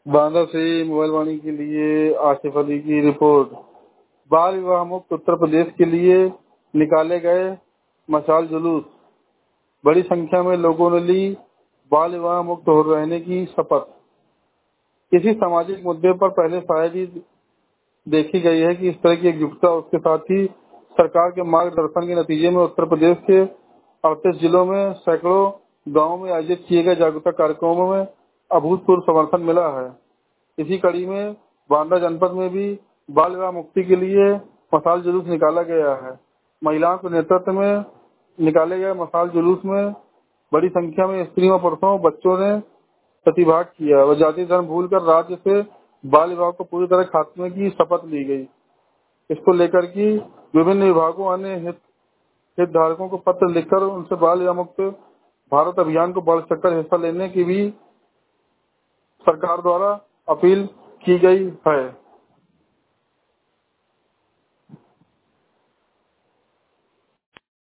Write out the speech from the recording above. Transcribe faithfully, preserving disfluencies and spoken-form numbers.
बांदा से मोबाइल वाणी के लिए आसिफ अली की रिपोर्ट। बाल विवाह मुक्त उत्तर प्रदेश के लिए निकाले गए मशाल जुलूस। बड़ी संख्या में लोगों ने ली बाल विवाह मुक्त हो रहने की शपथ। किसी सामाजिक मुद्दे पर पहले शायद ही देखी गई है कि इस तरह की एकजुटता, उसके साथ ही सरकार के मार्गदर्शन के नतीजे में उत्तर प्रदेश के अड़तीस जिलों में सैकड़ों गांवों में आयोजित किए गए जागरूकता कार्यक्रमों में अभूतपूर्व समर्थन मिला है। इसी कड़ी में बांदा जनपद में भी बाल विवाह मुक्ति के लिए मशाल जुलूस निकाला गया है। महिलाओं के नेतृत्व में निकाले गए मशाल जुलूस में बड़ी संख्या में स्त्रियों, पुरुषों, बच्चों ने प्रतिभाग किया और जाति धर्म भूलकर राज्य से बाल विवाह को पूरी तरह खात्मे की शपथ ली गई। इसको लेकर की विभिन्न विभागों, अन्य हित हितधारकों को पत्र लिखकर उनसे बाल विवाह मुक्त भारत अभियान को बढ़ चढ़कर हिस्सा लेने की भी सरकार द्वारा अपील की गई है।